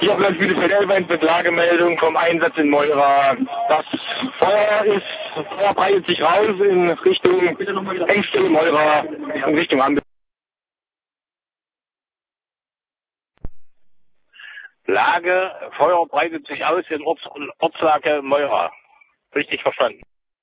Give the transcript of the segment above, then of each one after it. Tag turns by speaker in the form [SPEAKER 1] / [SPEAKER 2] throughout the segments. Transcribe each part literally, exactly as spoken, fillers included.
[SPEAKER 1] Hier bleibt Bielefeld elf mit Lagemeldung vom Einsatz in Meura. Das Feuer ist, Feuer breitet sich raus in Richtung Engstelle Meura, in Richtung Ampel.
[SPEAKER 2] Lage, Feuer breitet sich aus in Orts, Ortslage Meura. Richtig verstanden.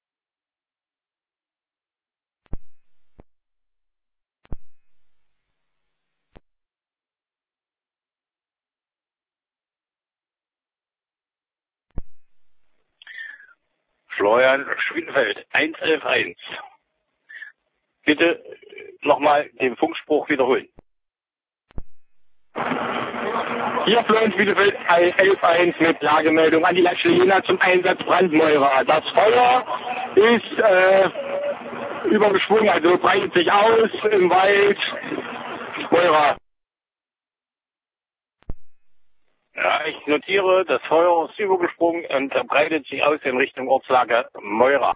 [SPEAKER 2] Florian Schwinfeld, eins elf eins. Bitte nochmal den Funkspruch wiederholen.
[SPEAKER 1] Hier Florian Bielefeld elf eins mit Lagemeldung an die Leitstelle Jena zum Einsatz Brandmeurer. Das Feuer ist äh, übergesprungen, also breitet sich aus im Wald Meura.
[SPEAKER 2] Ja, ich notiere, das Feuer ist übergesprungen und breitet sich aus in Richtung Ortslage Meura.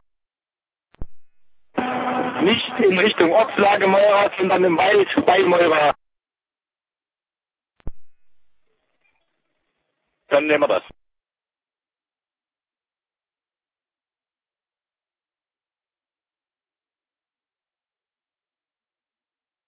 [SPEAKER 1] Nicht in Richtung Ortslage Meura, sondern im Wald bei Meura.
[SPEAKER 2] Dann nehmen wir das.